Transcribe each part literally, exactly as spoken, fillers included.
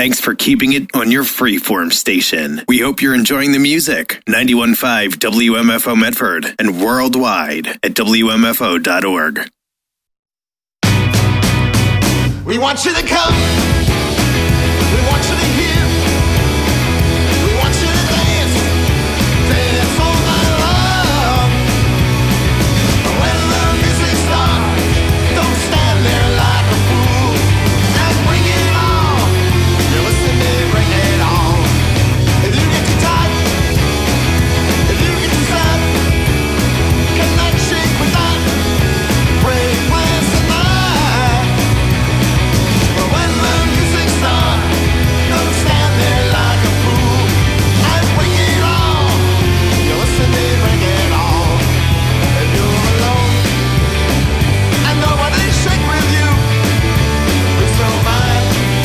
Thanks for keeping it on your freeform station. We hope you're enjoying the music. ninety-one point five W M F O Medford and worldwide at W M F O dot org. We want you to come. We want you to hear. We want you to dance. Dance all night long. When the music starts, don't stand there like a fool. And bring it on. You listen to me, bring it on. If you get too tight, if you get too sad, cannot shake with that. Break plans tonight. But when the music starts, don't stand there like a fool. And bring it on. You listen to me, bring it on. If you're alone and nobody shake with you, please don't mind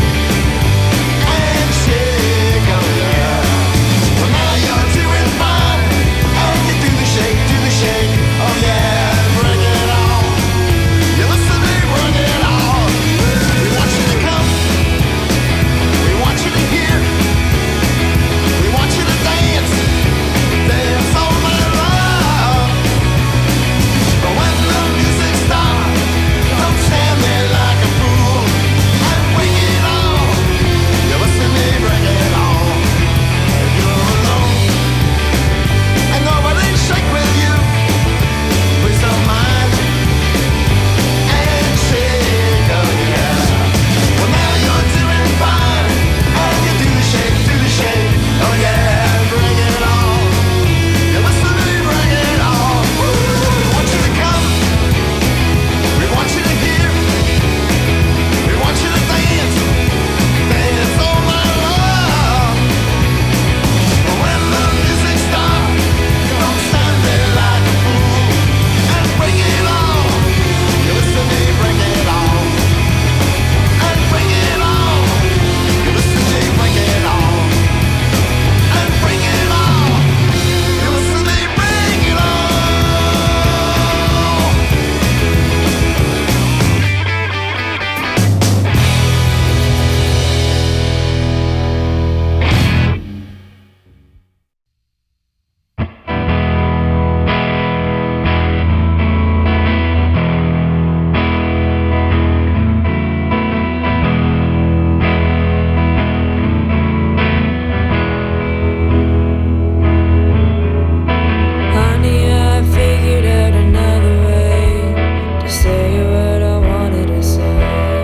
and shake, oh yeah. Well now you're doing fine, and you do the shake, do the shake, oh yeah. Bring it on. You listen to me, bring it on. We want you to come. We want you to hear. We want you to dance. Dance all night long. But when the music starts, don't stand there like a fool. And bring it on. You listen to me, bring it on. If you're alone and nobody shake with you, please don't mind and shake, oh yeah. Well now you're doing fine, and you do the shake, do the shake, oh yeah. Bring it on. You listen to me, bring it on. We want you to come. We want you to hear. We want you to dance. Dance all night long. But when the music starts, don't stand there like a fool. And bring it on. You listen to me, bring it on. And bring it on. You listen to me, bring it on. And bring it on. You listen to me, bring it on. Honey, I figured out another way to say what I wanted to say.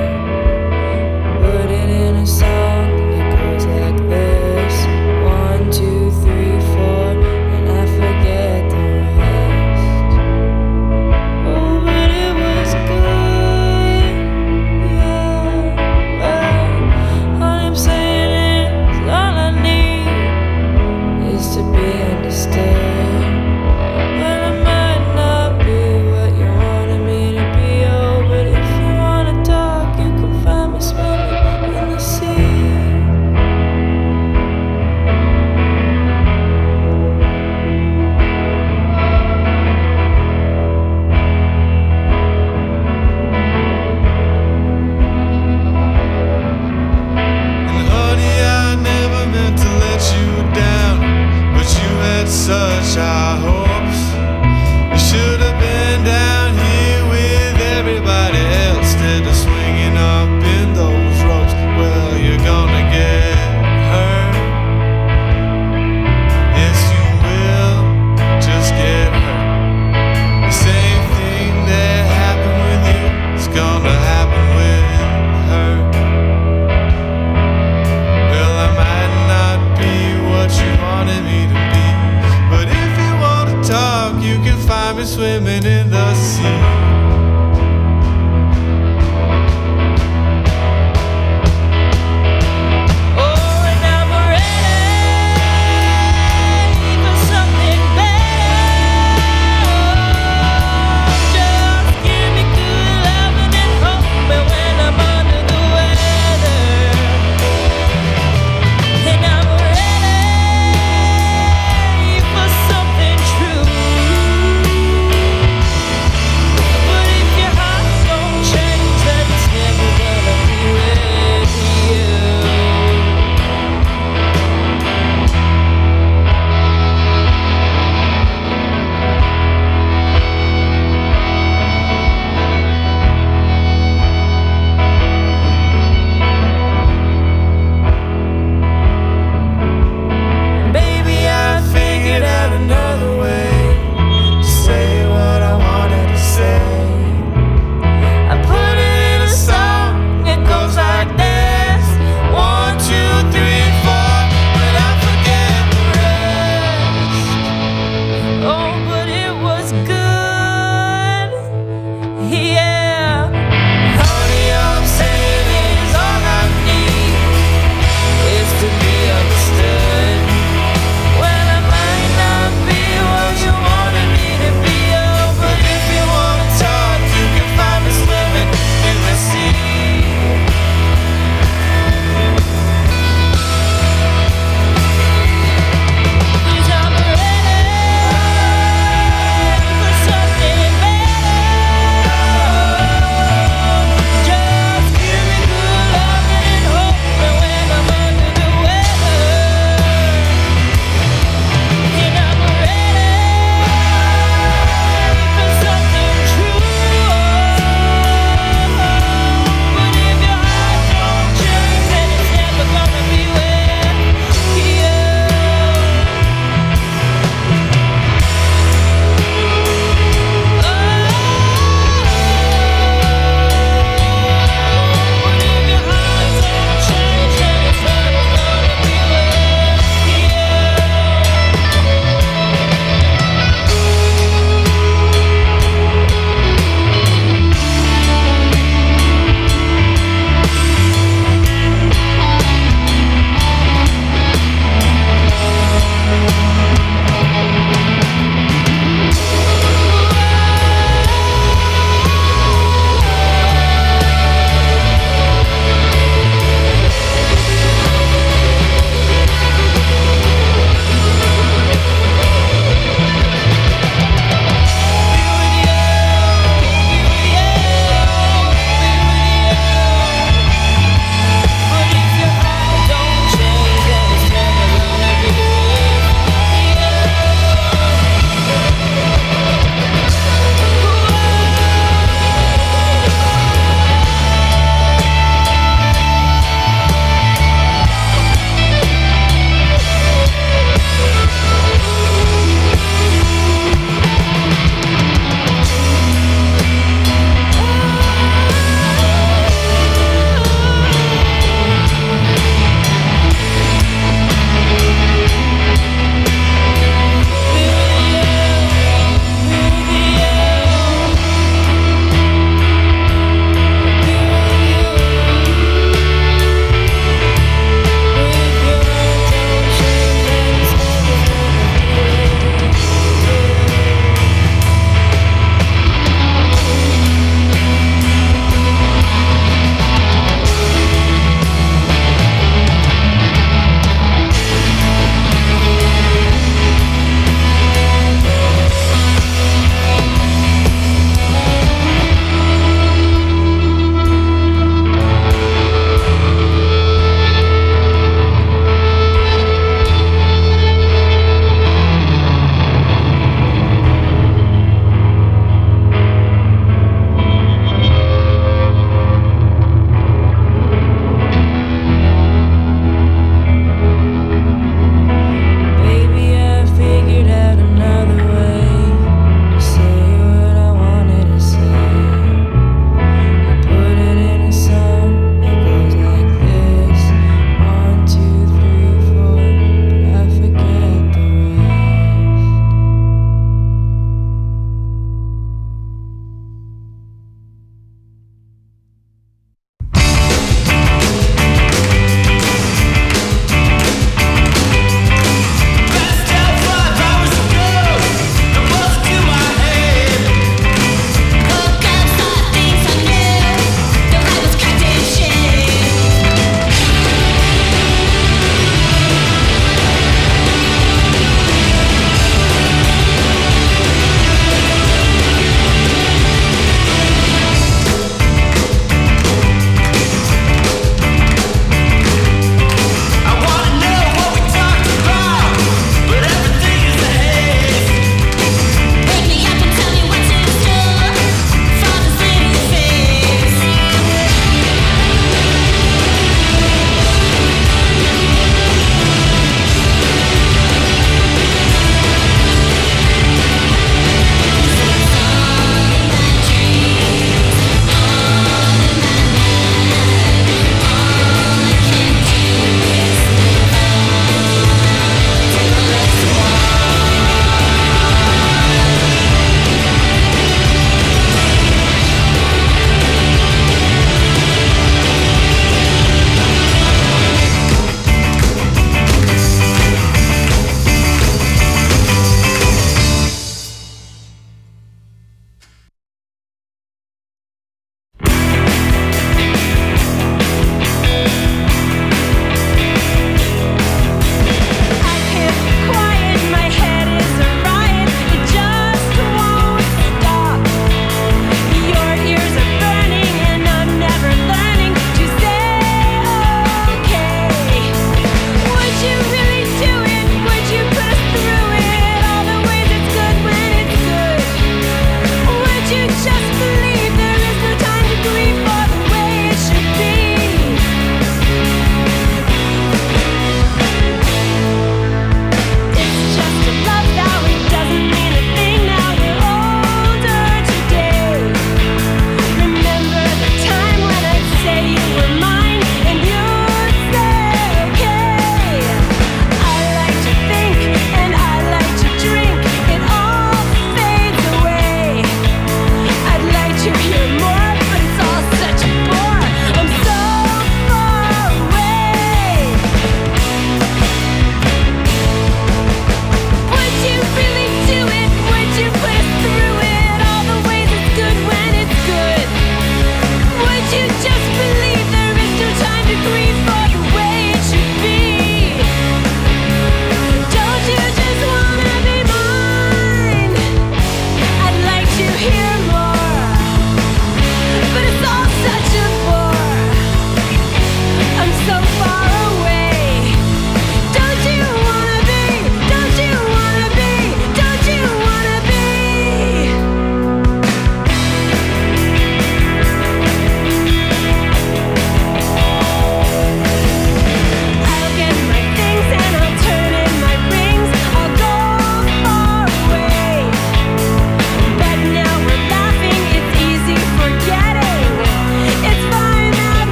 Put it in a song that goes like this: one, two, three, four, and I forget the rest. Oh, but it was good, yeah. Well, all I'm saying is all I need is to be understood. Well, I might not be what you wanted me to be, oh, but if you wanna talk, you can find me swimming in the sea. And honey, I never meant to let you down, but you had such high hopes. You should have been down here with everybody else instead of swinging up in those ropes. Well, you're gonna get hurt. Yes, you will just get hurt. The same thing that happened with you is gonna happen with her. Well, I might not be what you wanted me to be, but if you want to talk, you can find me swimming in the sea. Oh, and I'm ready for something better. Just give me good loving and hold me when I'm under the weather. And I'm ready for something true. But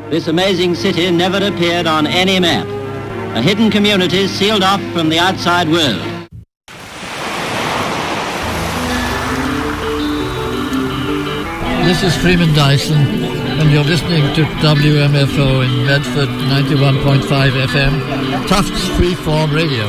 This amazing city never appeared on any map. A hidden community sealed off from the outside world. This is Freeman Dyson, and you're listening to W M F O in Medford, ninety-one point five F M, Tufts Freeform Radio.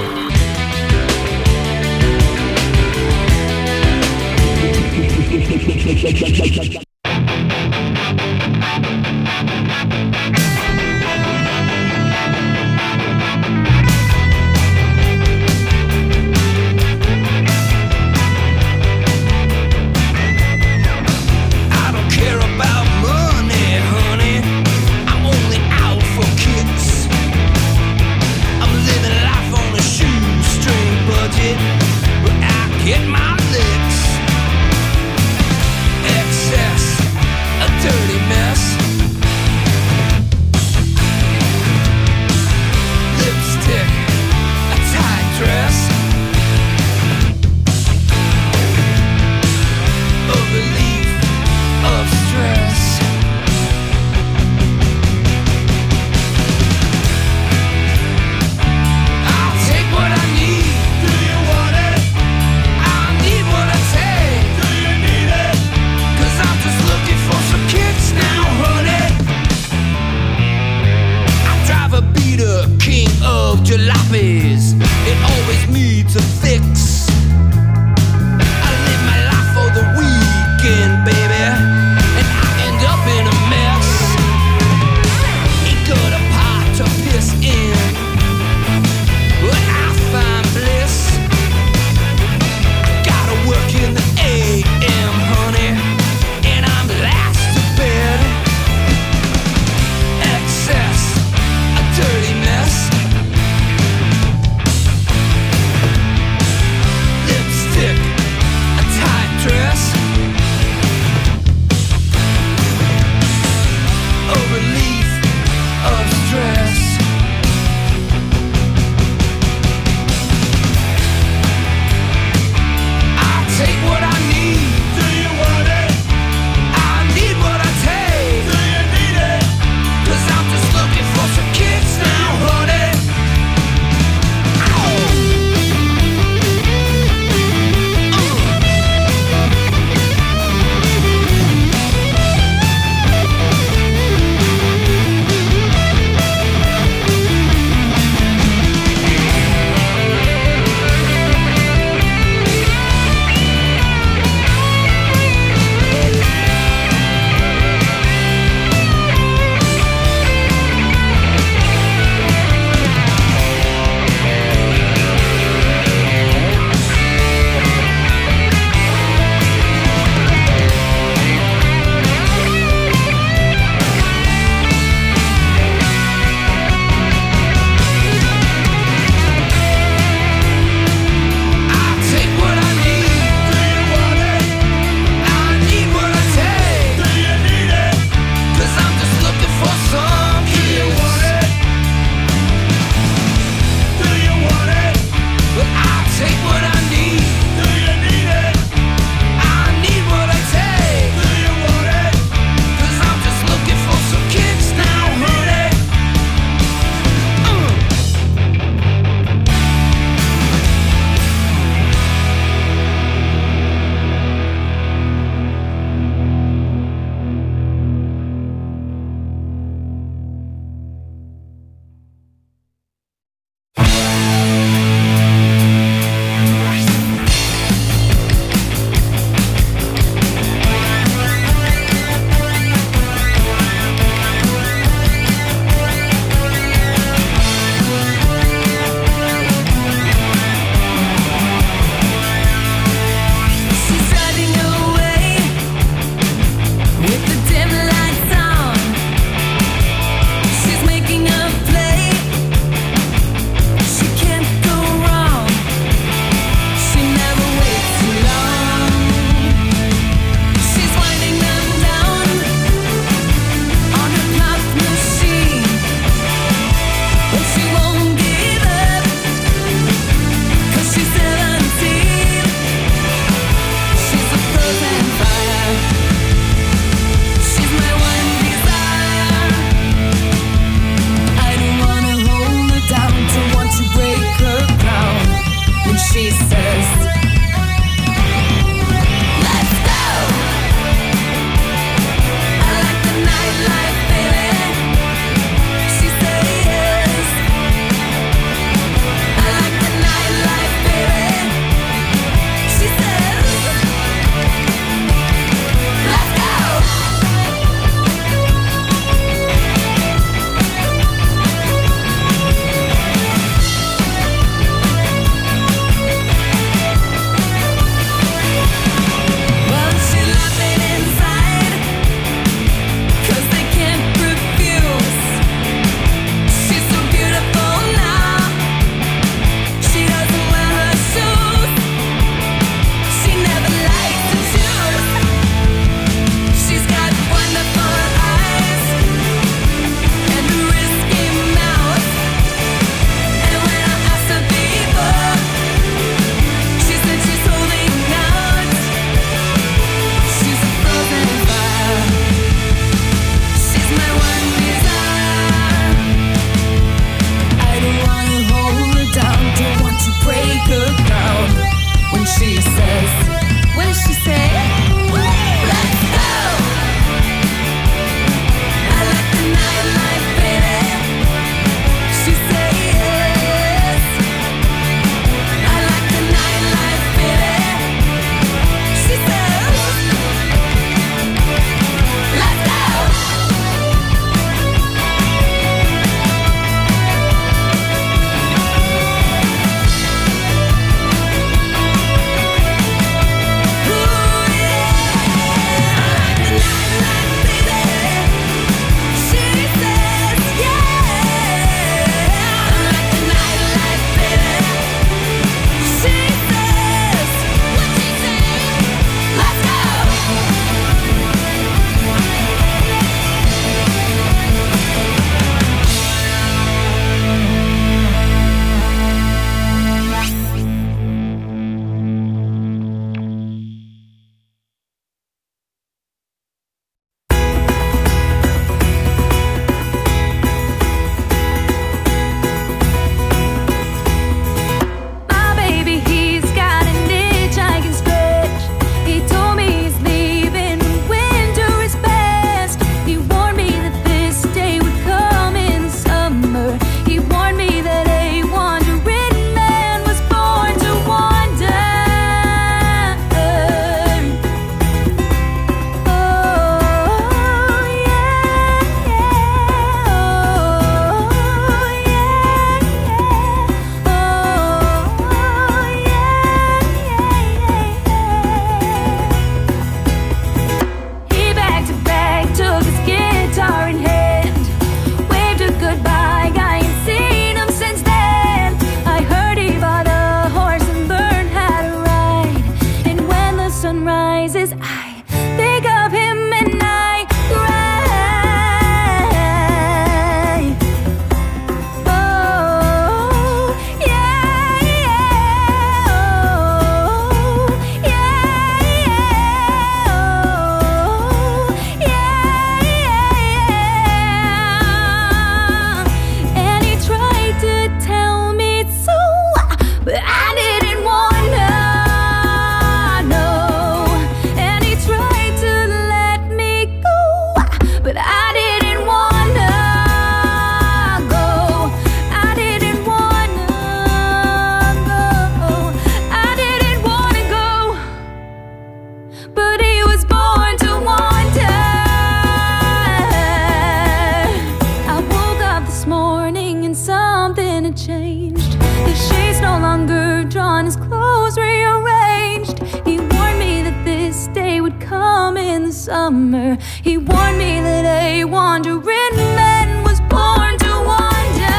summer. He warned me that a wandering man was born to wander.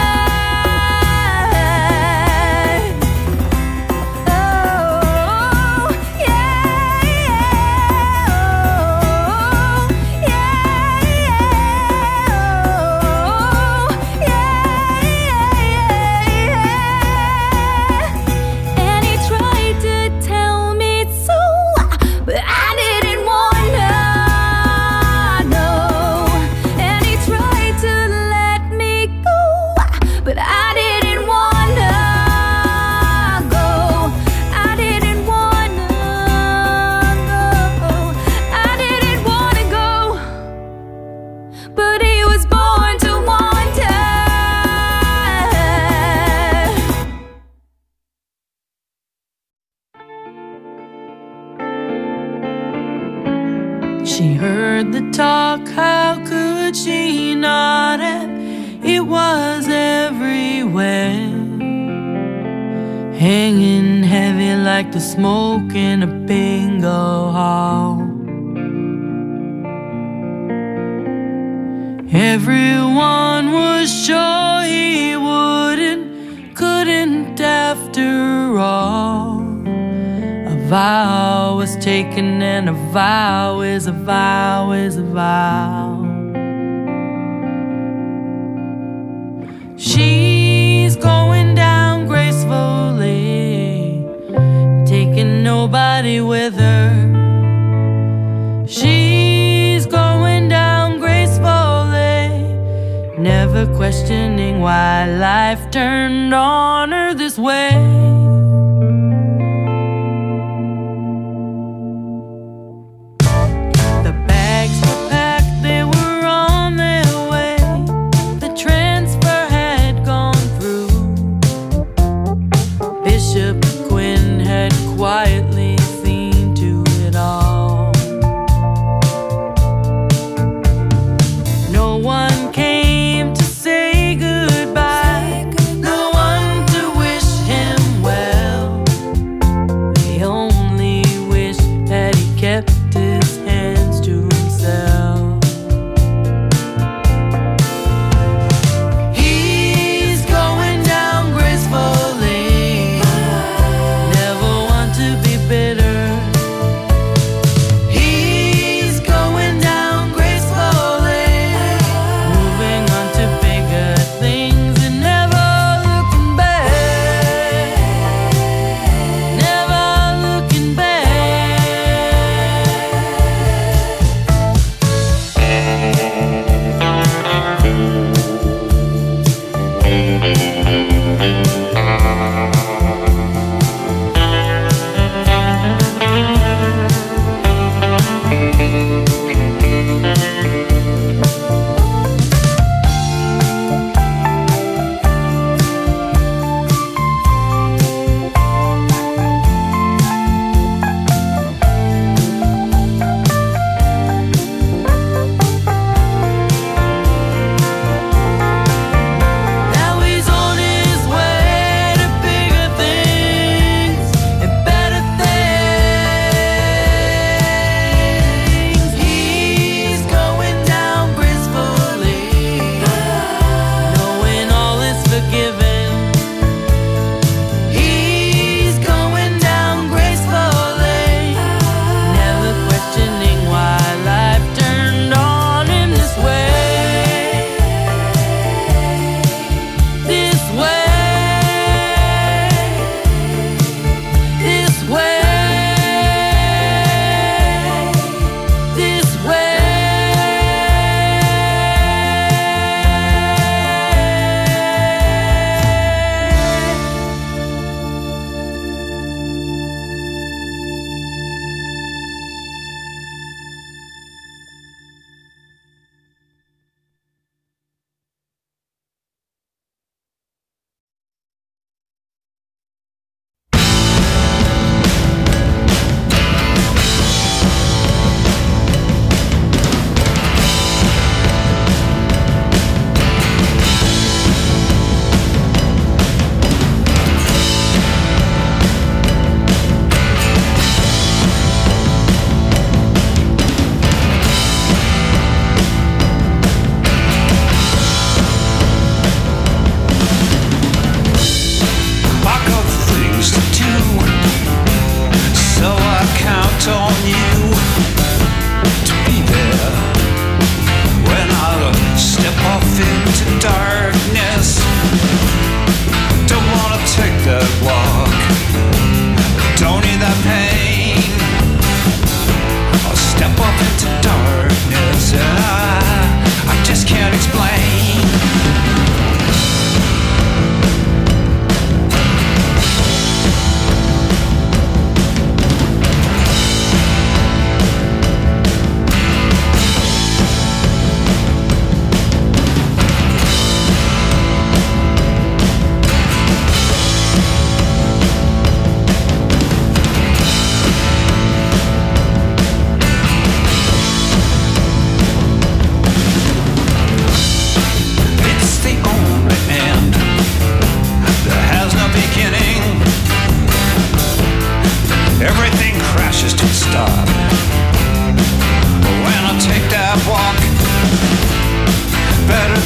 Oh, yeah, yeah, oh, yeah, yeah, oh, yeah, yeah, yeah. And he tried to tell me so, but I didn't wanna know. And he tried to let me go, but I didn't wanna go. I didn't wanna go. I didn't wanna go, but he was born to wander. She heard the talk, how could she not have? It was everywhere, hanging heavy like the smoke in a bingo hall. Everyone was sure he wouldn't, couldn't after all. A vow was taken, and a vow is a vow is a vow. She's going down gracefully, taking nobody with her. She's going down gracefully, never questioning why life turned on her this way. The bags were packed, they were on their way. The transfer had gone through. Bishop Quinn had quietly seen to it all. No one came to say goodbye, no one to wish him well.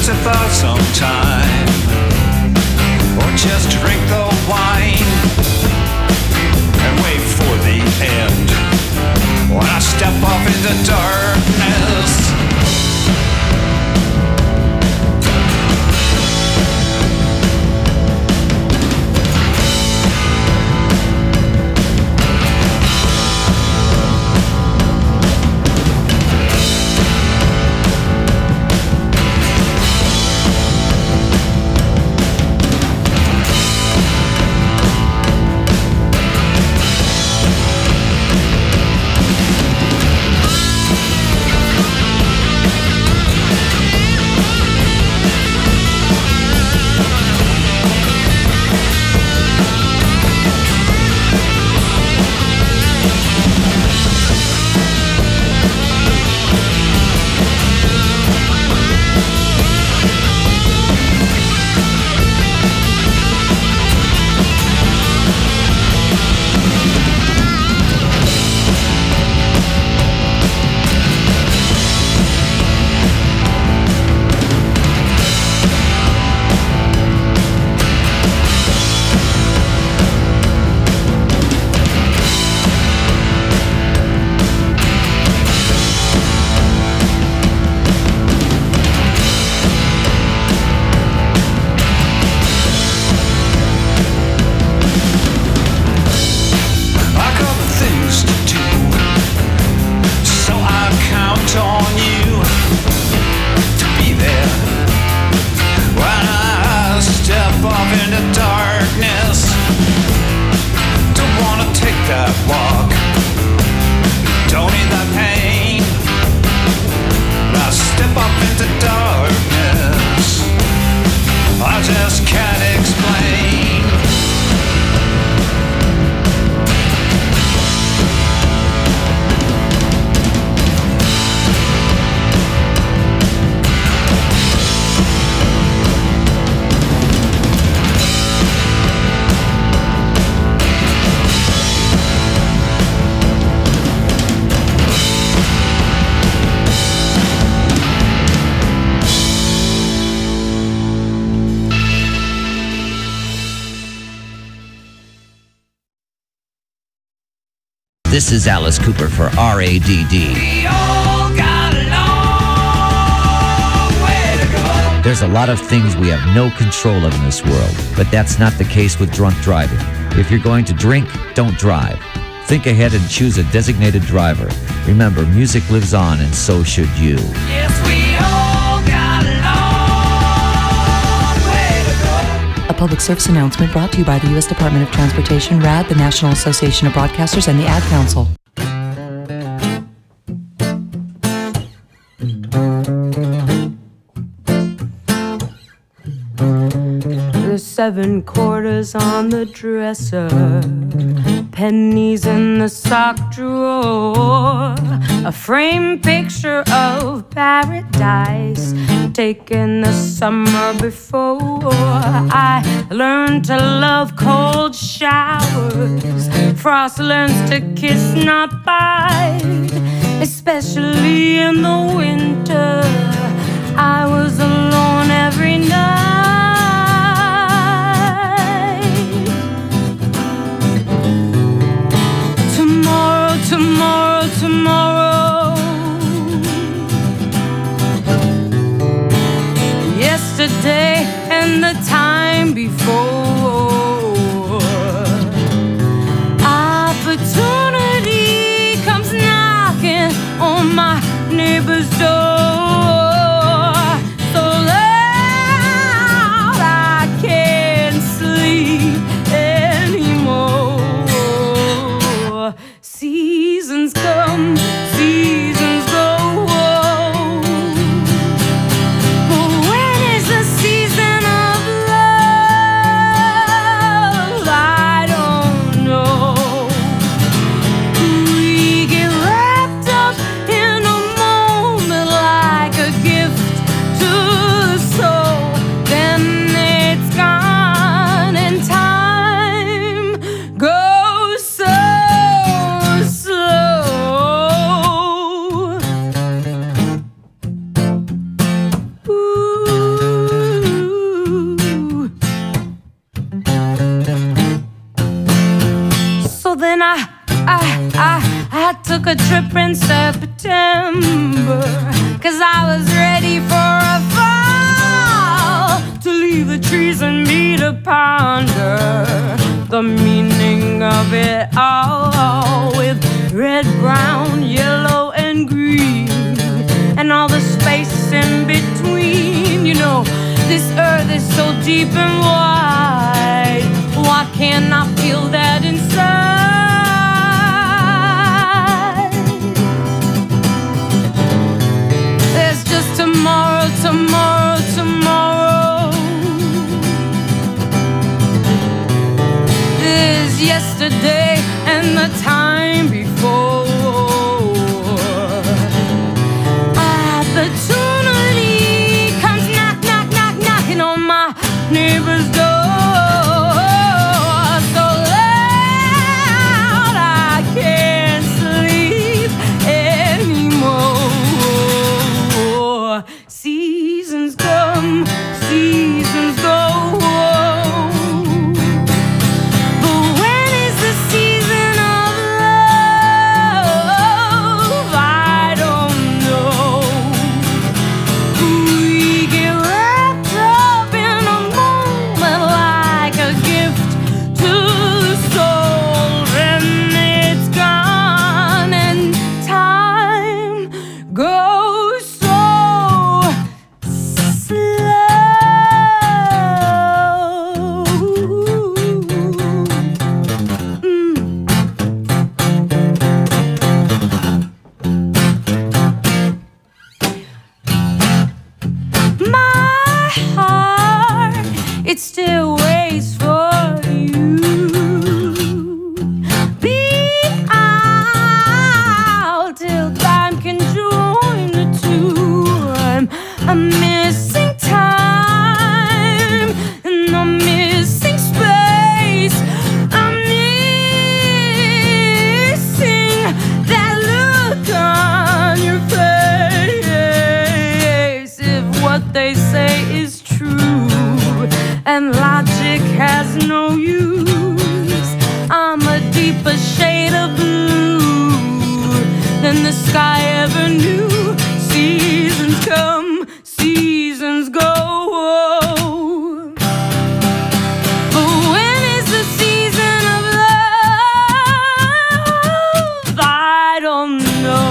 sit for some time, or just drink the wine and wait for the end. When I step off into darkness, This is Alice Cooper for R A D D. There's a lot of things we have no control of in this world, but that's not the case with drunk driving. If you're going to drink, don't drive. Think ahead and choose a designated driver. Remember, music lives on, and so should you. Yes, we all got a long way to go. A public service announcement brought to you by the U S Department of Transportation, R A D, the National Association of Broadcasters, and the Ad Council. There's seven quarters on the dresser, pennies in the sock drawer, a framed picture of paradise taken the summer before. I learned to love cold showers. Frost learns to kiss, not bite, especially in the winter. I was alone every night. Tomorrow, tomorrow, tomorrow. Yesterday and the time before. Opportunity comes knocking on my neighbor's door. So loud I can't sleep anymore. Seasons come, seasons go. But when is the season of love? a trip in September, 'cause I was ready for a fall, to leave the trees and me to ponder the meaning of it all, with red, brown, yellow, and green, and all the space in between. You know, this earth is so deep and wide, why can't I feel that inside? There's just tomorrow, tomorrow, tomorrow. There's yesterday and the time before. Opportunity comes knock, knock, knock, knocking on my neighbor's door. So loud I can't sleep anymore. Seasons come, seasons go. But when is the season of love? I don't know. We get wrapped up in a moment like a gift to the soul, and it's gone, and time goes so slow. Mm. My heart, it still waits for you. Be out till time can join the two. I'm, I'm missing time, and I'm missing space. I'm missing that look on your face. If what they say is true and logic has no use, I'm a deeper shade of blue than the sky ever knew. Seasons come, seasons go. But when is the season of love? I don't know.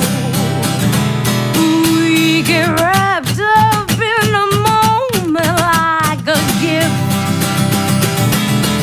We get wrapped up in a moment like a gift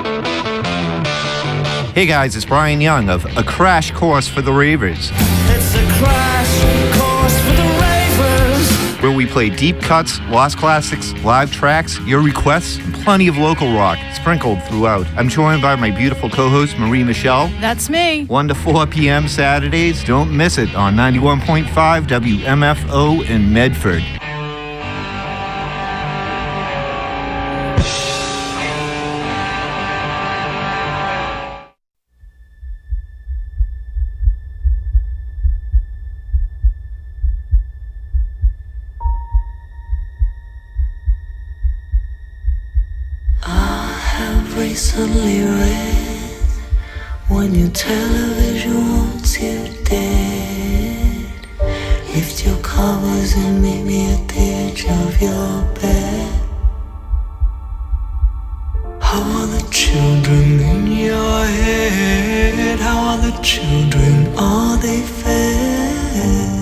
Hey guys, it's Brian Young of A Crash Course for the Ravers. It's a crash course for the ravers. Where we play deep cuts, lost classics, live tracks, your requests, and plenty of local rock sprinkled throughout. I'm joined by my beautiful co-host, Marie Michelle. That's me. one to four p.m. Saturdays. Don't miss it on ninety-one point five W M F O in Medford. Recently read when your television wants you dead, lift your covers and meet me at the edge of your bed. How are the children in your head? How are the children? Are they fed?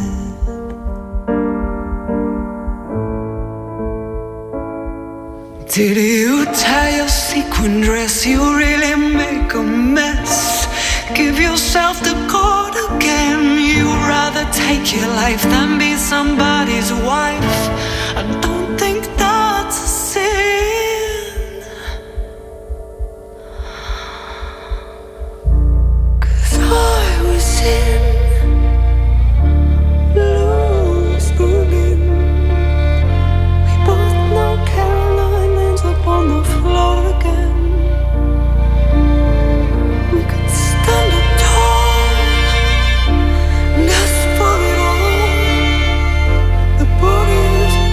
Did you tie your sequin dress? You really make a mess. Give yourself the cord again. You'd rather take your life than be somebody's wife. I don't think that's a sin. 'Cause I was in loose women. We both know Caroline ends up on the floor again. We could stand up tall and ask for it all. The boogie is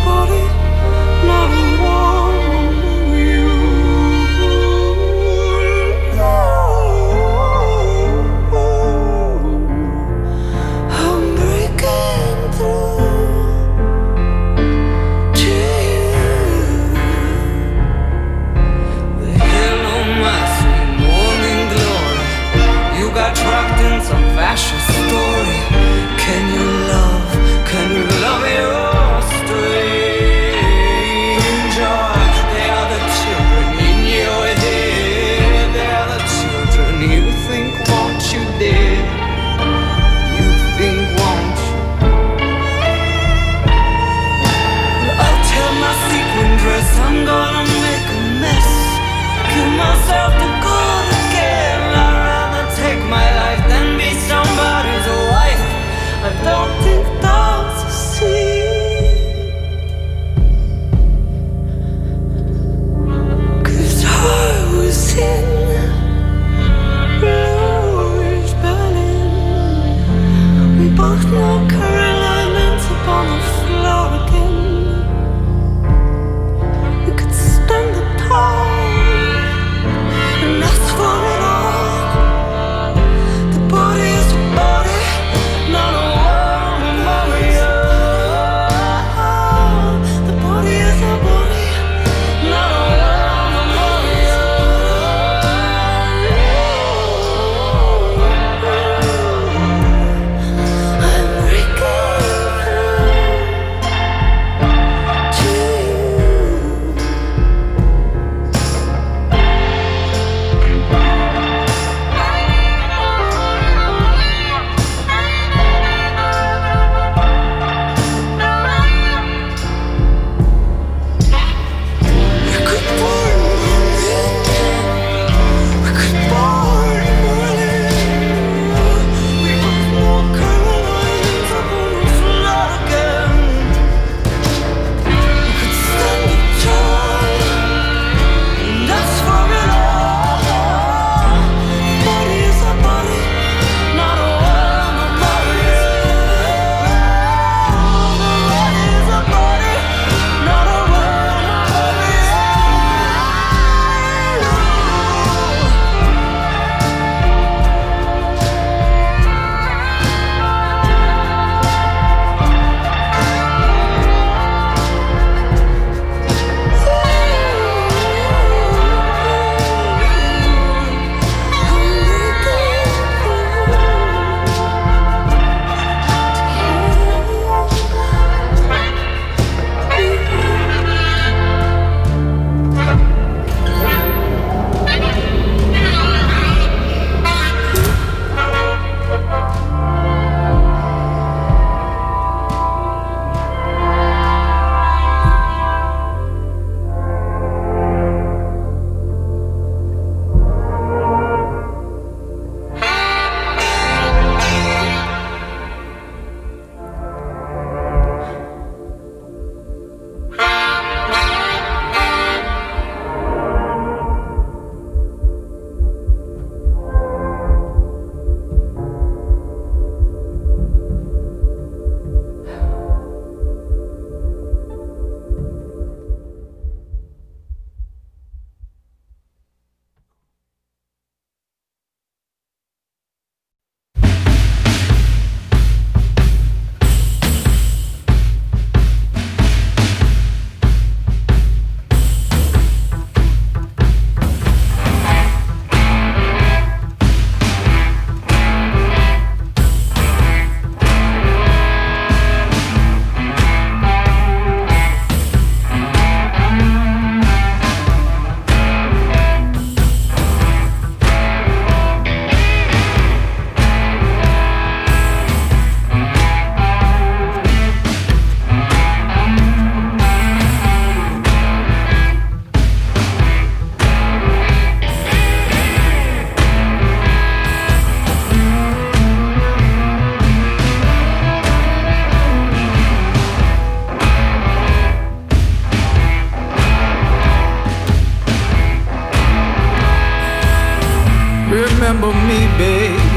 Remember me, babe,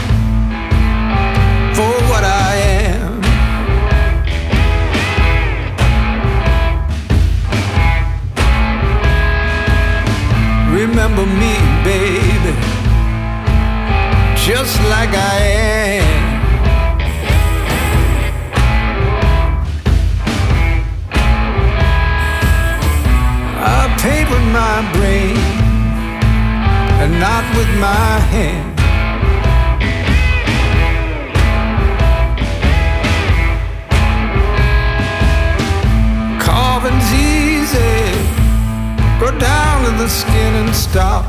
for what I am. Remember me, baby, just like I am. I paint with my brain and not with my hand. Carving's easy, go down to the skin and stop.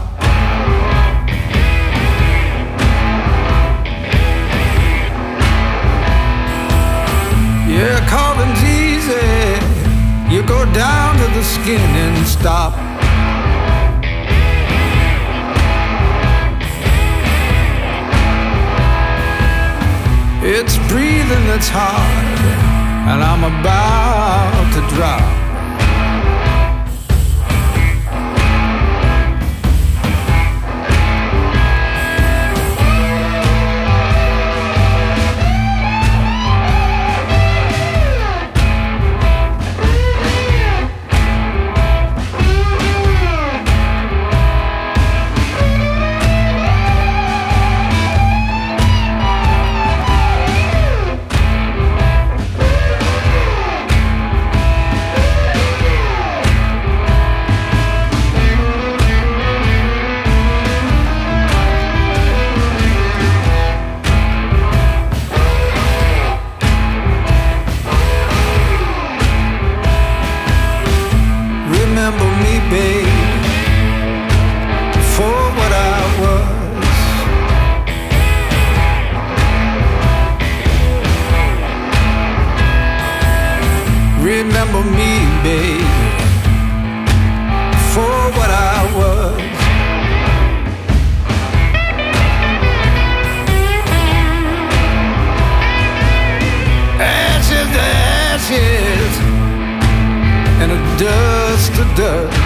Yeah, carving's easy, you go down to the skin and stop. It's breathing that's hard, and I'm about to drop. Remember me, babe, for what I was. Remember me, babe, for what I was. Ashes to ashes, and a dust to dust.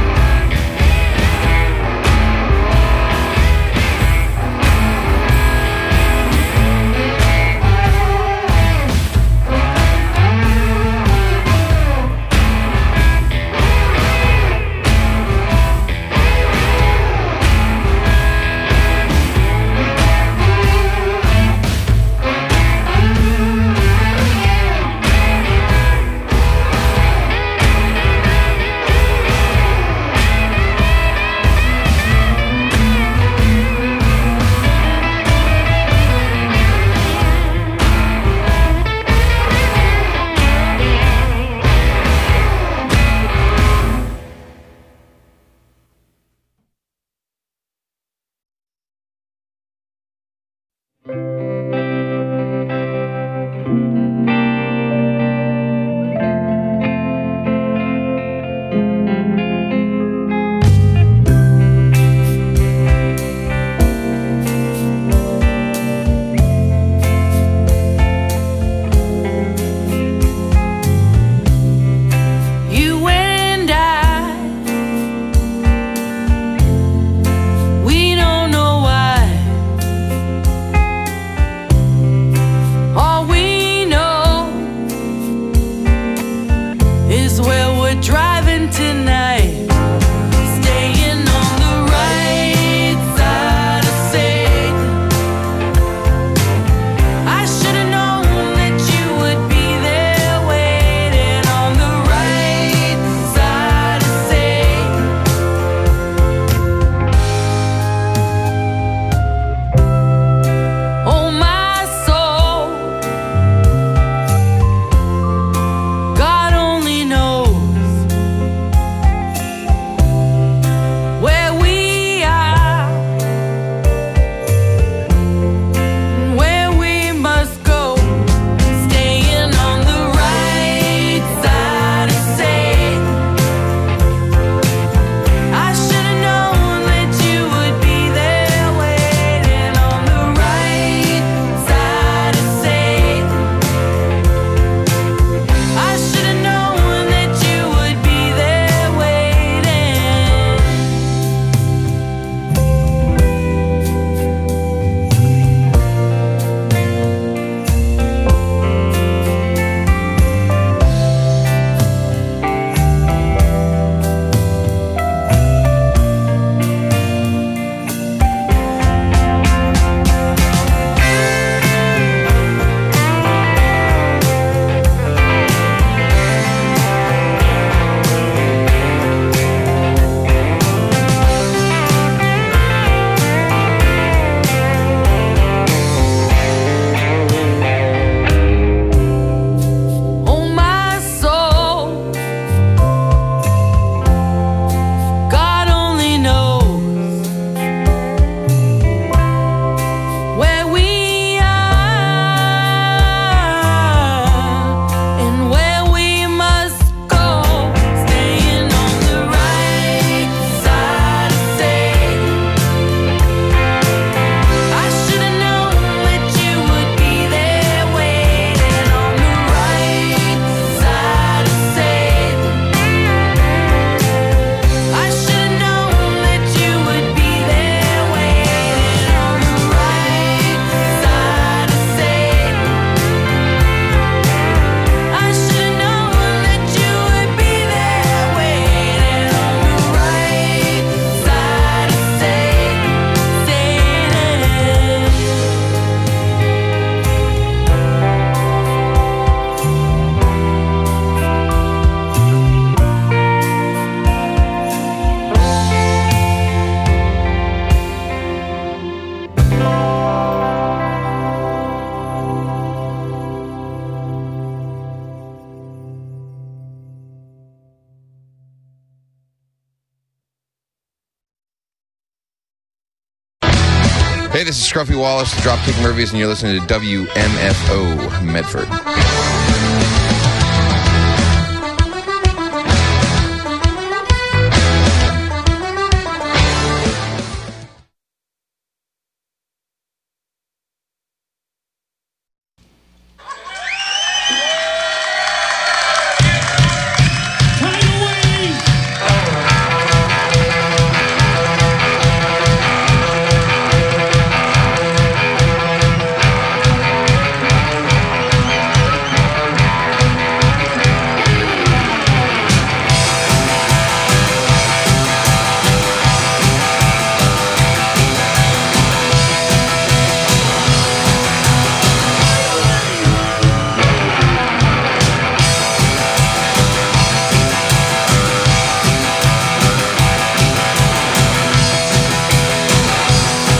You and I, we don't know why Hey, this is Scruffy Wallace, the Dropkick Murphys, and you're listening to W M F O Medford.